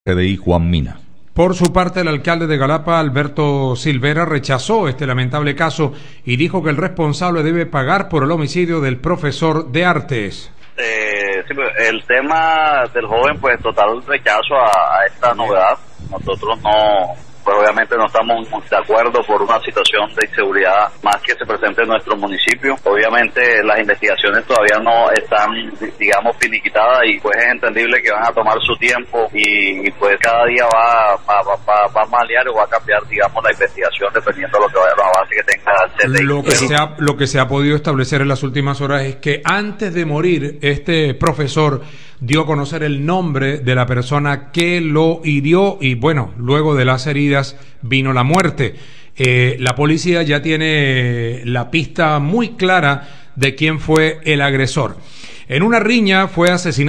PDI Juan Mina. Por su parte, el alcalde de Galapa, Alberto Silvera, rechazó este lamentable caso y dijo que el responsable debe pagar por el homicidio del profesor de artes. Sí, el tema del joven, pues total rechazo a esta novedad. Nosotros pues obviamente no estamos de acuerdo por una situación de inseguridad más que se presente en nuestro municipio. Obviamente las investigaciones todavía no están, digamos, finiquitadas y pues es entendible que van a tomar su tiempo y pues cada día va a malear o va a cambiar, digamos, la investigación dependiendo de los avances que tenga el CTI. Lo que se ha podido establecer en las últimas horas es que antes de morir este profesor dio a conocer el nombre de la persona que lo hirió y bueno, luego de las heridas vino la muerte. La policía ya tiene la pista muy clara de quién fue el agresor. En una riña fue asesinado